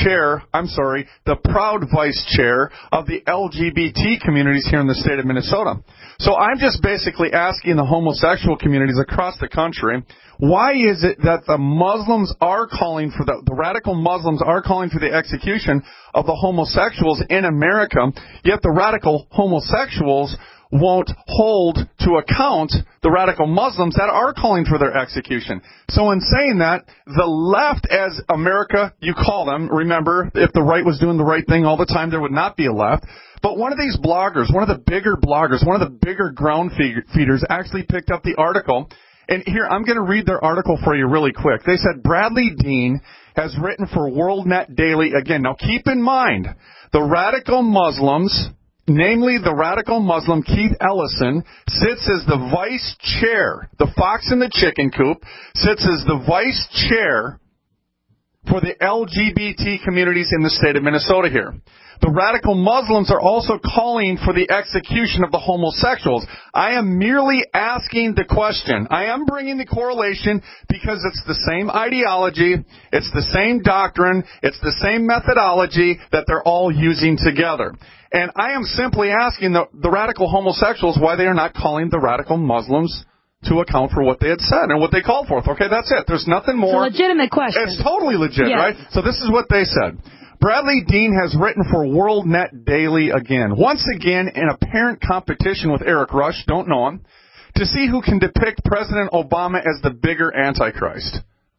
proud vice chair of the LGBT communities here in the state of Minnesota. So I'm just basically asking the homosexual communities across the country, why is it that the Muslims are calling for the radical Muslims are calling for the execution of the homosexuals in America, yet the radical homosexuals won't hold to account the radical Muslims that are calling for their execution? So in saying that, the left, as America, you call them, remember, if the right was doing the right thing all the time, there would not be a left. But one of these bloggers, one of the bigger bloggers, one of the bigger ground feeders actually picked up the article. And here, I'm going to read their article for you really quick. They said, Bradley Dean has written for WorldNet Daily. Again, now keep in mind, the radical Muslims, namely the radical Muslim Keith Ellison, sits as the vice chair, the fox in the chicken coop, sits as the vice chair for the LGBT communities in the state of Minnesota here. The radical Muslims are also calling for the execution of the homosexuals. I am merely asking the question. I am bringing the correlation because it's the same ideology, it's the same doctrine, it's the same methodology that they're all using together. And I am simply asking the radical homosexuals why they are not calling the radical Muslims to account for what they had said and what they called for. Okay, that's it. There's nothing more. It's a legitimate question. It's totally legit, right? So this is what they said. Bradley Dean has written for WorldNet Daily again. Once again, in apparent competition with Eric Rush, don't know him, to see who can depict President Obama as the bigger Antichrist.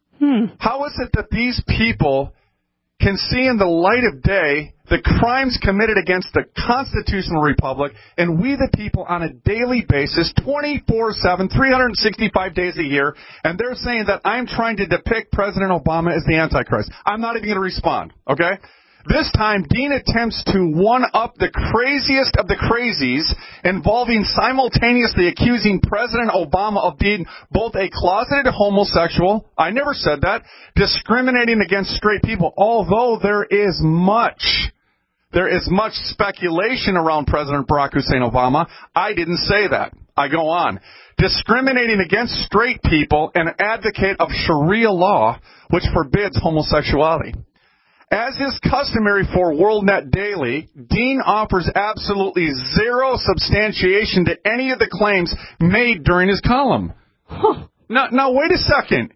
How is it that these people can see in the light of day the crimes committed against the constitutional republic and we the people on a daily basis, 24/7, 365 days a year, and they're saying that I'm trying to depict President Obama as the Antichrist? I'm not even going to respond, okay? This time, Dean attempts to one-up the craziest of the crazies, involving simultaneously accusing President Obama of being both a closeted homosexual, I never said that, discriminating against straight people, although there is much speculation around President Barack Hussein Obama. I didn't say that. I go on. Discriminating against straight people and an advocate of Sharia law, which forbids homosexuality. As is customary for WorldNet Daily, Dean offers absolutely zero substantiation to any of the claims made during his column. Now, wait a second.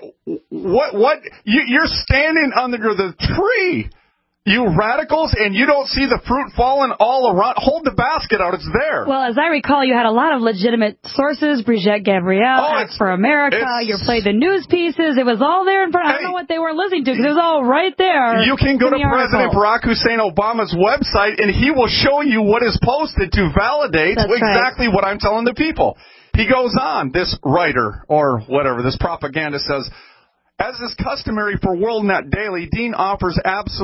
What? You're standing under the tree, you radicals, and you don't see the fruit falling all around. Hold the basket out. It's there. Well, as I recall, you had a lot of legitimate sources. Brigitte Gabriel, Act for America. You played the news pieces. It was all there in front. I don't know what they were listening to because it was all right there. You can go to President Barack Hussein Obama's website, and he will show you what is posted to validate exactly what I'm telling the people. He goes on, this writer, or whatever, this propaganda says, as is customary for WorldNet Daily, Dean offers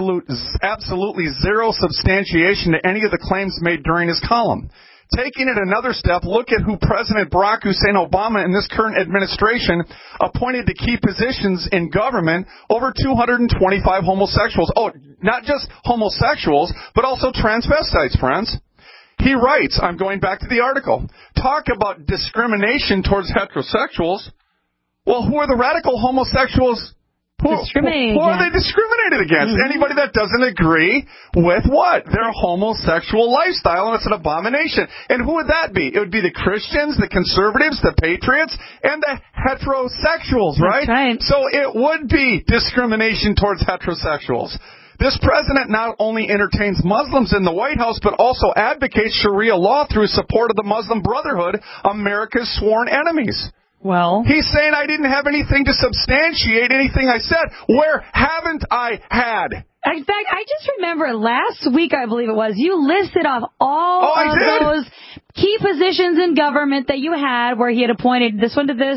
absolutely zero substantiation to any of the claims made during his column. Taking it another step, look at who President Barack Hussein Obama and this current administration appointed to key positions in government, over 225 homosexuals. Oh, not just homosexuals, but also transvestites, friends. He writes, I'm going back to the article, talk about discrimination towards heterosexuals. Well, who are the radical homosexuals? Who are they discriminated against? Anybody that doesn't agree with what? Their homosexual lifestyle, and it's an abomination. And who would that be? It would be the Christians, the conservatives, the patriots, and the heterosexuals, right? That's right. So it would be discrimination towards heterosexuals. This president not only entertains Muslims in the White House, but also advocates Sharia law through support of the Muslim Brotherhood, America's sworn enemies. Well, he's saying I didn't have anything to substantiate anything I said. Where haven't I had? In fact, I just remember last week, I believe it was, you listed off all of those key positions in government that you had where he had appointed this one to this.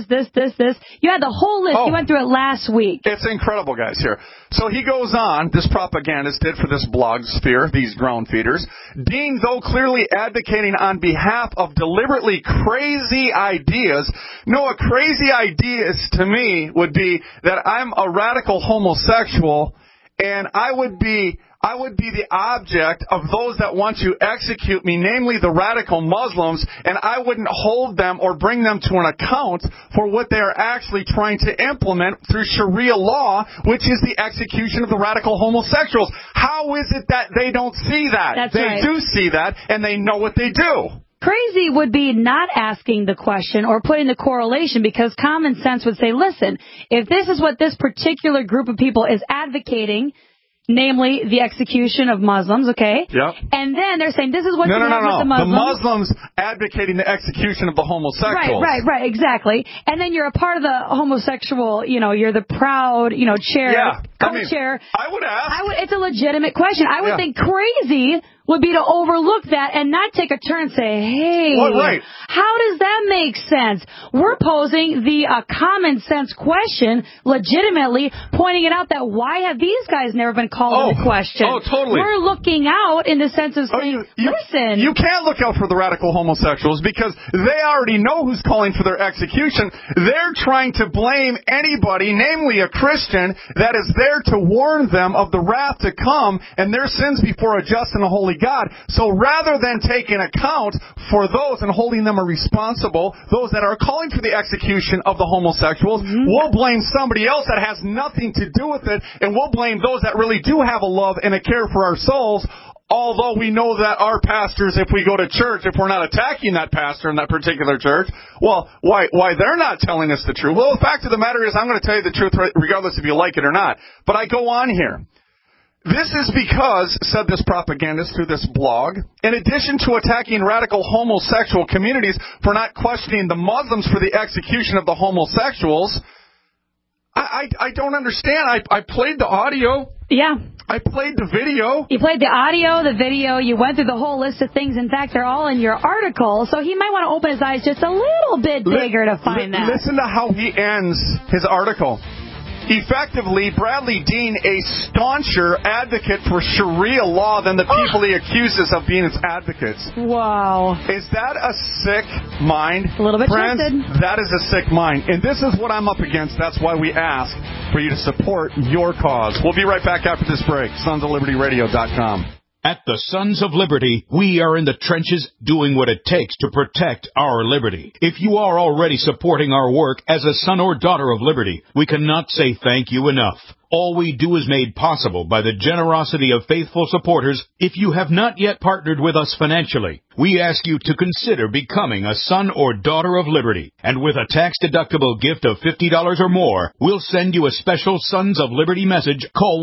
You had the whole list. You went through it last week. It's incredible, guys, here. So he goes on, this propagandist did for this blog sphere, these ground feeders. Dean, though clearly advocating on behalf of deliberately crazy ideas. No, a crazy idea to me would be that I'm a radical homosexual, and I would be the object of those that want to execute me, namely the radical Muslims, and I wouldn't hold them or bring them to an account for what they are actually trying to implement through Sharia law, which is the execution of the radical homosexuals. How is it that they don't see that? They do see that, and they know what they do. Crazy would be not asking the question or putting the correlation, because common sense would say, listen, if this is what this particular group of people is advocating, namely the execution of Muslims, okay? Yep. And then they're saying this is what with the Muslims. The Muslims advocating the execution of the homosexuals. Right, exactly. And then you're a part of the homosexual, you're the proud, chair, co-chair. I would ask. It's a legitimate question. I would think crazy would be to overlook that and not take a turn and say, hey, how does that make sense? We're posing the common sense question, legitimately pointing it out that why have these guys never been called into question? Oh, totally. We're looking out in the sense of saying, listen. You can't look out for the radical homosexuals because they already know who's calling for their execution. They're trying to blame anybody, namely a Christian, that is there to warn them of the wrath to come and their sins before a just and a holy God. So rather than taking account for those and holding them responsible, those that are calling for the execution of the homosexuals, we'll blame somebody else that has nothing to do with it, and we'll blame those that really do have a love and a care for our souls. Although we know that our pastors, if we go to church, if we're not attacking that pastor in that particular church, well, why they're not telling us the truth? Well, the fact of the matter is I'm going to tell you the truth regardless if you like it or not. But I go on here. This is because, said this propagandist through this blog, in addition to attacking radical homosexual communities for not questioning the Muslims for the execution of the homosexuals, I don't understand. I played the audio. Yeah. I played the video. You played the audio, the video. You went through the whole list of things. In fact, they're all in your article. So he might want to open his eyes just a little bit bigger to find that. Listen to how he ends his article. Effectively, Bradley Dean, a stauncher advocate for Sharia law than the people he accuses of being its advocates. Wow. Is that a sick mind? A little bit Friends, twisted. that is a sick mind. And this is what I'm up against. That's why we ask for you to support your cause. We'll be right back after this break. SonsOfLibertyRadio.com. At the Sons of Liberty, we are in the trenches doing what it takes to protect our liberty. If you are already supporting our work as a son or daughter of liberty, we cannot say thank you enough. All we do is made possible by the generosity of faithful supporters. If you have not yet partnered with us financially, we ask you to consider becoming a son or daughter of Liberty. And with a tax-deductible gift of $50 or more, we'll send you a special Sons of Liberty message. Call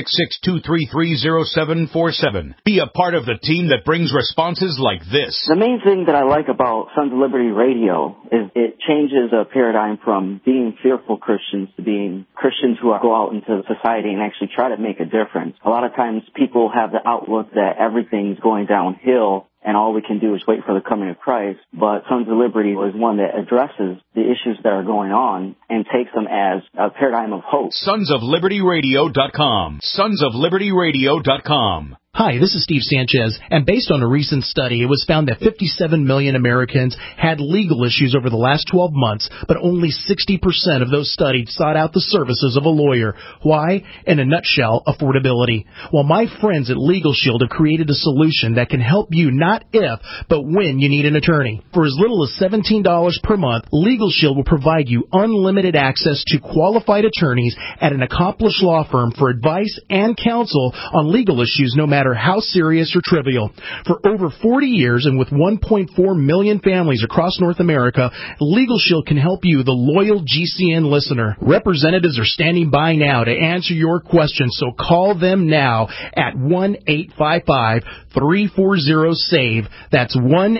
1-866-233-0747. Be a part of the team that brings responses like this. The main thing that I like about Sons of Liberty Radio is it changes a paradigm from being fearful Christians to being Christians who go out into society and actually try to make a difference. A lot of times people have the outlook that everything's going downhill and all we can do is wait for the coming of Christ. But Sons of Liberty is one that addresses the issues that are going on and takes them as a paradigm of hope. SonsofLibertyRadio.com. SonsofLibertyRadio.com. Hi, this is Steve Sanchez, and based on a recent study, it was found that 57 million Americans had legal issues over the last 12 months, but only 60% of those studied sought out the services of a lawyer. Why? In a nutshell, affordability. Well, my friends at Legal Shield have created a solution that can help you not if, but when you need an attorney. For as little as $17 per month, Legal Shield will provide you unlimited access to qualified attorneys at an accomplished law firm for advice and counsel on legal issues no matter how serious or trivial. For over 40 years and with 1.4 million families across North America, Legal Shield can help you, the loyal GCN listener. Representatives are standing by now to answer your questions, so call them now at 1-855-340-SAVE. That's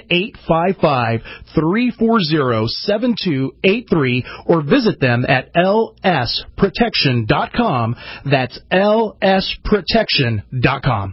1-855-340-7283, or visit them at lsprotection.com. That's lsprotection.com.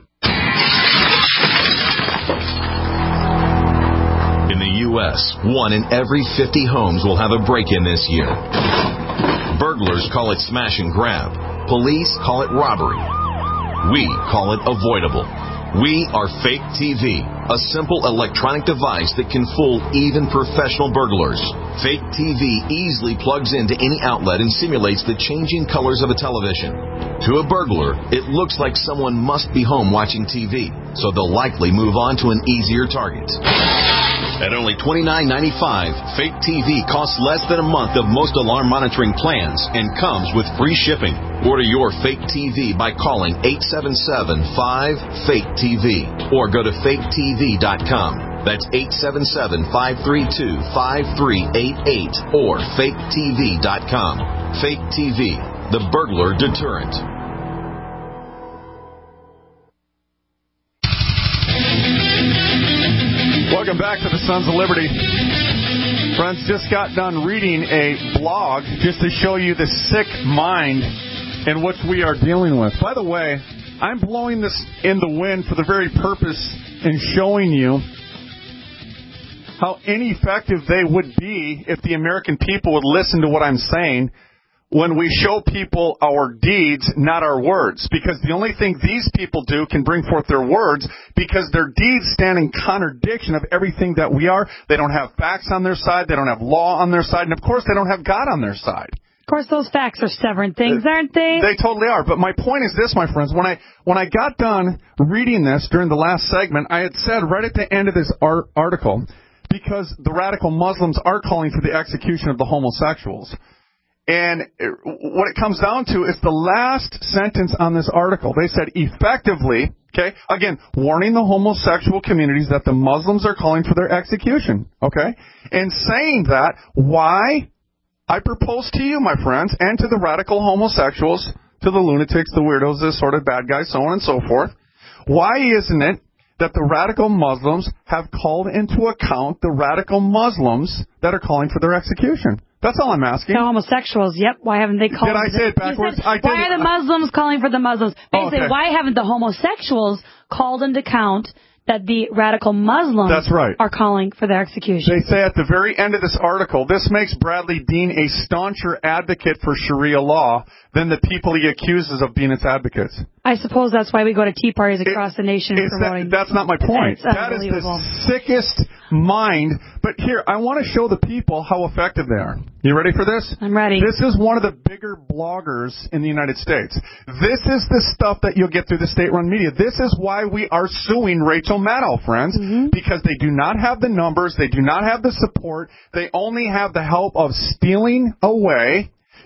In the U.S., 1 in every 50 homes will have a break-in this year. Burglars call it smash and grab. Police call it robbery. We call it avoidable. We are Fake TV, a simple electronic device that can fool even professional burglars. Fake TV easily plugs into any outlet and simulates the changing colors of a television. To a burglar, it looks like someone must be home watching TV, so they'll likely move on to an easier target. At only $29.95, Fake TV costs less than a month of most alarm monitoring plans and comes with free shipping. Order your Fake TV by calling 877-5-FAKE-TV or go to faketv.com. That's 877-532-5388 or faketv.com. Fake TV, the burglar deterrent. Welcome back to the Sons of Liberty. Friends, just got done reading a blog just to show you the sick mind in which we are dealing with. By the way, I'm blowing this in the wind for the very purpose in showing you how ineffective they would be if the American people would listen to what I'm saying when we show people our deeds, not our words. Because the only thing these people do can bring forth their words, because their deeds stand in contradiction of everything that we are. They don't have facts on their side. They don't have law on their side. And, of course, they don't have God on their side. Of course, those facts are stubborn things, aren't they? They totally are. But my point is this, my friends. When I got done reading this during the last segment, I had said right at the end of this article, because the radical Muslims are calling for the execution of the homosexuals. And what it comes down to is the last sentence on this article. They said, effectively, okay, again, warning the homosexual communities that the Muslims are calling for their execution, okay? And saying that, why? I propose to you, my friends, and to the radical homosexuals, to the lunatics, the weirdos, the sort of bad guys, so on and so forth, why isn't it that the radical Muslims have called into account the radical Muslims that are calling for their execution? That's all I'm asking. The homosexuals, yep. Why haven't they called? Did I say it backwards? Why are the Muslims calling for the Muslims? Basically, why haven't the homosexuals called into account that the radical Muslims are calling for their execution? They say at the very end of this article, this makes Bradley Dean a stauncher advocate for Sharia law than the people he accuses of being its advocates. I suppose that's why we go to tea parties across the nation promoting. That's not my point. That is the sickest mind. But here, I want to show the people how effective they are. You ready for this? I'm ready. This is one of the bigger bloggers in the United States. This is the stuff that you'll get through the state-run media. This is why we are suing Rachel Maddow, friends, because they do not have the numbers. They do not have the support. They only have the help of stealing away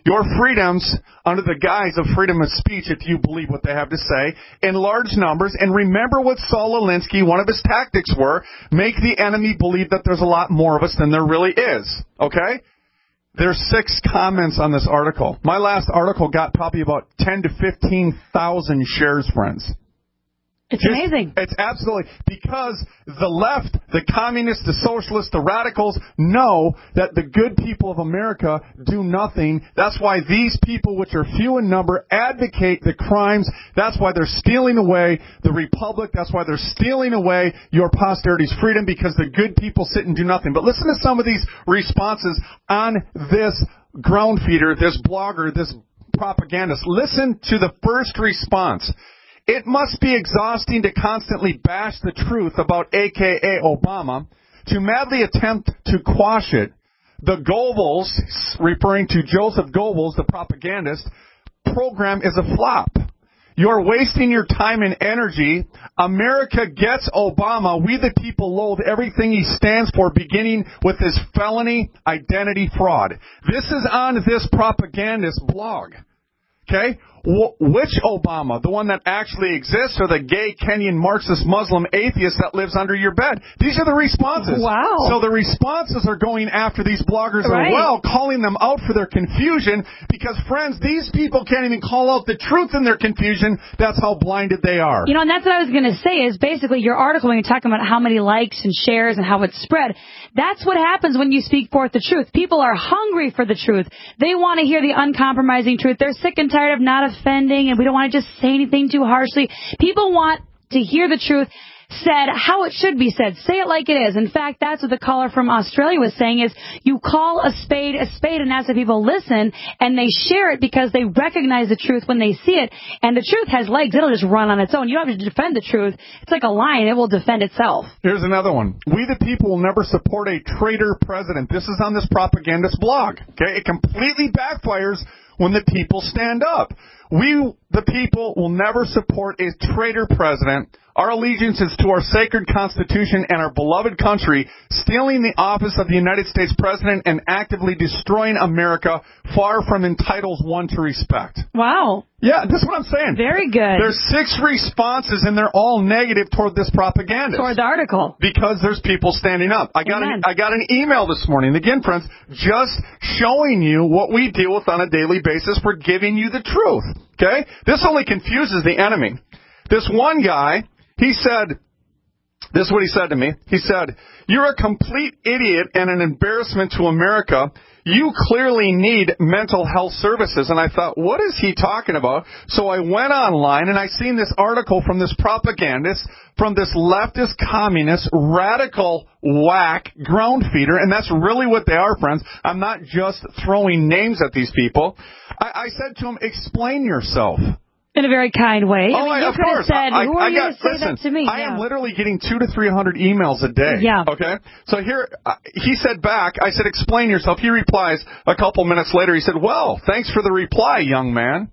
your freedoms under the guise of freedom of speech, if you believe what they have to say, in large numbers. And remember what Saul Alinsky, one of his tactics were, make the enemy believe that there's a lot more of us than there really is. Okay? There's 6 comments on this article. My last article got probably about 10 to 15,000 shares, friends. It's amazing. It's absolutely, because the left, the communists, the socialists, the radicals know that the good people of America do nothing. That's why these people, which are few in number, advocate the crimes. That's why they're stealing away the republic. That's why they're stealing away your posterity's freedom, because the good people sit and do nothing. But listen to some of these responses on this ground feeder, this blogger, this propagandist. Listen to the first response. It must be exhausting to constantly bash the truth about AKA Obama, to madly attempt to quash it. The Goebbels, referring to Joseph Goebbels, the propagandist, program is a flop. You're wasting your time and energy. America gets Obama. We the people loathe everything he stands for, beginning with his felony identity fraud. This is on this propagandist blog. Okay? Which Obama? The one that actually exists, or the gay Kenyan Marxist Muslim atheist that lives under your bed? These are the responses. Wow. So the responses are going after these bloggers as well, calling them out for their confusion, because, friends, these people can't even call out the truth in their confusion. That's how blinded they are. You know, and that's what I was going to say, is basically your article, when you're talking about how many likes and shares and how it's spread, that's what happens when you speak forth the truth. People are hungry for the truth. They want to hear the uncompromising truth. They're sick and tired of not offending, and we don't want to just say anything too harshly. People want to hear the truth said how it should be said. Say it like it is. In fact, that's what the caller from Australia was saying, is you call a spade, and that's why people listen, and they share it because they recognize the truth when they see it. And the truth has legs. It'll just run on its own. You don't have to defend the truth. It's like a lion. It will defend itself. Here's another one. We the people will never support a traitor president. This is on this propagandist blog. Okay? It completely backfires when the people stand up. We, the people, will never support a traitor president. Our allegiance is to our sacred Constitution and our beloved country. Stealing the office of the United States President and actively destroying America far from entitles one to respect. Wow. Yeah, that's what I'm saying. Very good. There's 6 responses, and they're all negative toward this propaganda. Toward the article. Because there's people standing up. I got an email this morning, again, friends, just showing you what we deal with on a daily basis for giving you the truth. Okay? This only confuses the enemy. This one guy, he said, this is what he said to me. He said, "You're a complete idiot and an embarrassment to America. You clearly need mental health services." And I thought, what is he talking about? So I went online and I seen this article from this propagandist, from this leftist, communist, radical, whack ground feeder. And that's really what they are, friends. I'm not just throwing names at these people. I said to him, explain yourself. In a very kind way. Oh, I mean, you of course. Said, who are you to say that to me? I am literally getting 200 to 300 emails a day. Yeah. Okay? So here, he said back, I said, explain yourself. He replies a couple minutes later. He said, well, thanks for the reply, young man.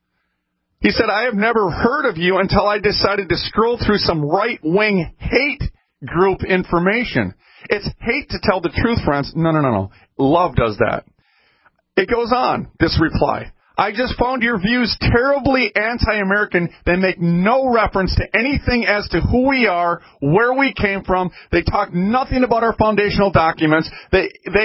He said, I have never heard of you until I decided to scroll through some right-wing hate group information. It's hate to tell the truth, friends. No. Love does that. It goes on, this reply. I just found your views terribly anti-American. They make no reference to anything as to who we are, where we came from. They talk nothing about our foundational documents. They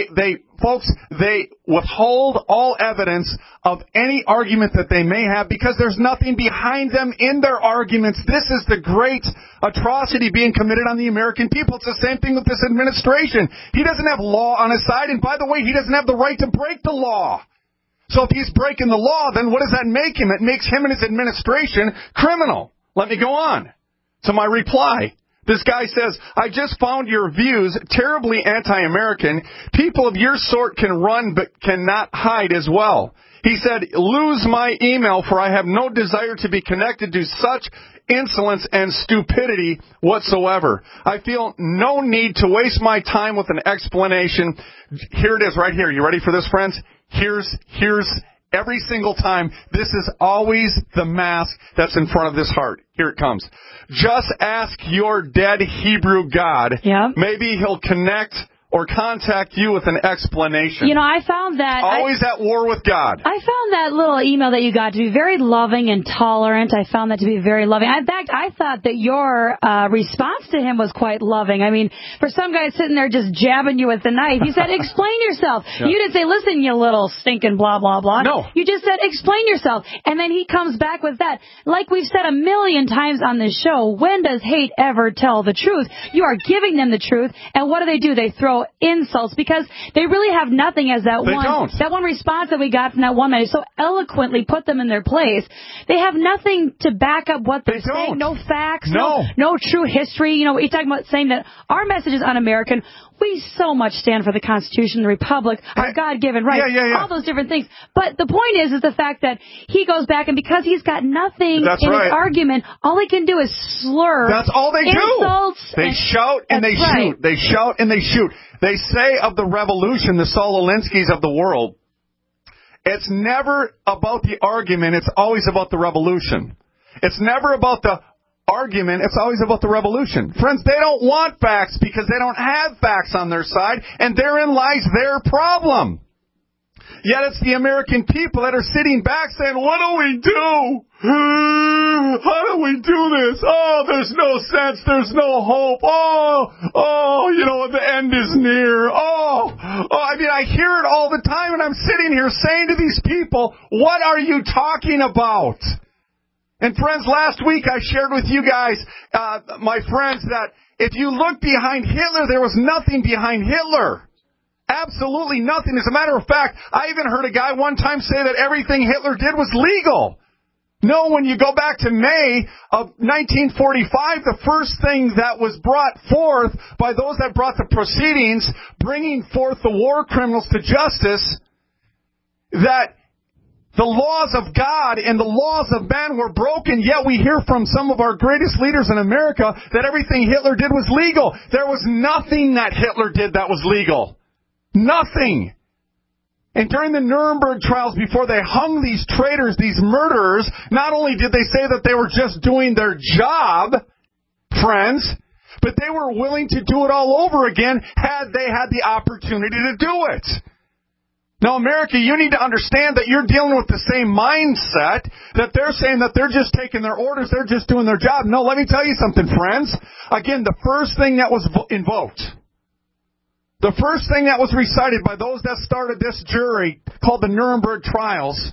withhold all evidence of any argument that they may have because there's nothing behind them in their arguments. This is the great atrocity being committed on the American people. It's the same thing with this administration. He doesn't have law on his side, and by the way, he doesn't have the right to break the law. So if he's breaking the law, then what does that make him? It makes him and his administration criminal. Let me go on to my reply. This guy says, I just found your views terribly anti-American. People of your sort can run but cannot hide as well. He said, lose my email, for I have no desire to be connected to such insolence and stupidity whatsoever. I feel no need to waste my time with an explanation. Here it is right here. You ready for this, friends? Here's every single time. This is always the mask that's in front of this heart. Here it comes. Just ask your dead Hebrew God. Yeah. Maybe he'll connect or contact you with an explanation. You know, I found that... Always at war with God. I found that little email that you got to be very loving and tolerant. I found that to be very loving. In fact, I thought that your response to him was quite loving. I mean, for some guy sitting there just jabbing you with the knife, you said, explain yourself. Yeah. You didn't say, listen, you little stinking blah, blah, blah. No. You just said, explain yourself. And then he comes back with that. Like we've said a million times on this show, when does hate ever tell the truth? You are giving them the truth, and what do? They throw insults because they really have nothing as that one response that we got from that one man so eloquently put them in their place. They have nothing to back up what they're saying. No facts. No true history. You know, you're talking about saying that our message is un-American. We so much stand for the Constitution, the Republic, our God-given rights, all those different things. But the point is the fact that he goes back, and because he's got nothing in his argument, all he can do is slur. That's all they insults do. They shout and they shoot. They shout and they shoot. They say of the revolution, the Saul Alinsky's of the world, it's never about the argument. It's always about the revolution. It's never about the argument. It's always about the revolution. Friends, they don't want facts because they don't have facts on their side, and therein lies their problem. Yet it's the American people that are sitting back saying, what do we do? How do we do this? Oh, there's no sense. There's no hope. Oh, you know, the end is near. I mean, I hear it all the time, and I'm sitting here saying to these people, what are you talking about? And friends, last week I shared with you guys, my friends, that if you look behind Hitler, there was nothing behind Hitler. Absolutely nothing. As a matter of fact, I even heard a guy one time say that everything Hitler did was legal. No, when you go back to May of 1945, the first thing that was brought forth by those that brought the proceedings, bringing forth the war criminals to justice, that the laws of God and the laws of man were broken, yet we hear from some of our greatest leaders in America that everything Hitler did was legal. There was nothing that Hitler did that was legal. Nothing. And during the Nuremberg trials, before they hung these traitors, these murderers, not only did they say that they were just doing their job, friends, but they were willing to do it all over again had they had the opportunity to do it. Now, America, you need to understand that you're dealing with the same mindset, that they're saying that they're just taking their orders, they're just doing their job. No, let me tell you something, friends. Again, the first thing that was invoked, the first thing that was recited by those that started this jury called the Nuremberg trials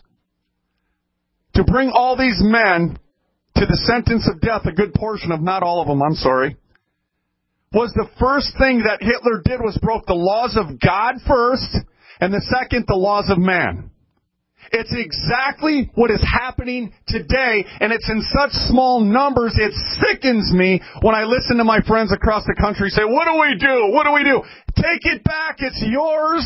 to bring all these men to the sentence of death, a good portion of, not all of them, I'm sorry, was the first thing that Hitler did was broke the laws of God first, and the second, the laws of man. It's exactly what is happening today, and it's in such small numbers, it sickens me when I listen to my friends across the country say, what do we do? What do we do? Take it back. It's yours.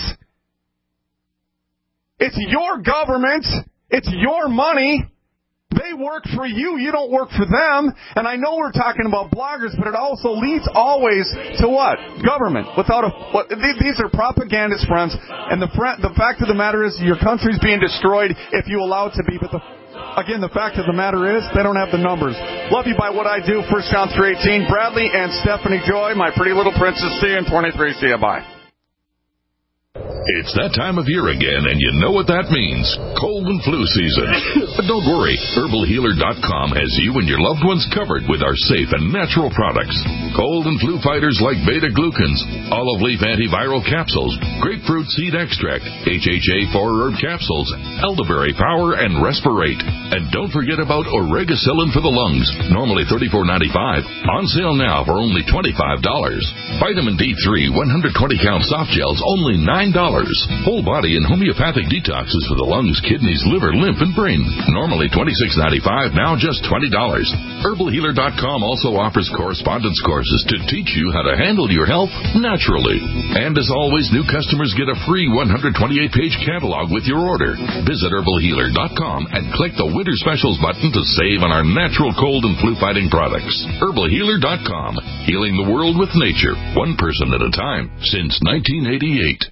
It's your government. It's your money. They work for you. You don't work for them. And I know we're talking about bloggers, but it also leads always to what? Government. These are propagandists, friends. And the fact of the matter is your country's being destroyed if you allow it to be. But the fact of the matter is they don't have the numbers. Love you by what I do. 1 John 3:18. Bradley and Stephanie Joy, my pretty little princess. See you in 23. See you. Bye. It's that time of year again, and you know what that means. Cold and flu season. But don't worry. HerbalHealer.com has you and your loved ones covered with our safe and natural products. Cold and flu fighters like beta-glucans, olive leaf antiviral capsules, grapefruit seed extract, HHA 4-herb capsules, elderberry power, and respirate. And don't forget about Oregacillin for the lungs, normally $34.95. On sale now for only $25. Vitamin D3 120-count soft gels, only $9. Whole body and homeopathic detoxes for the lungs, kidneys, liver, lymph, and brain. Normally $26.95, now just $20. HerbalHealer.com also offers correspondence courses to teach you how to handle your health naturally. And as always, new customers get a free 128-page catalog with your order. Visit HerbalHealer.com and click the Winter Specials button to save on our natural cold and flu-fighting products. HerbalHealer.com, healing the world with nature, one person at a time, since 1988.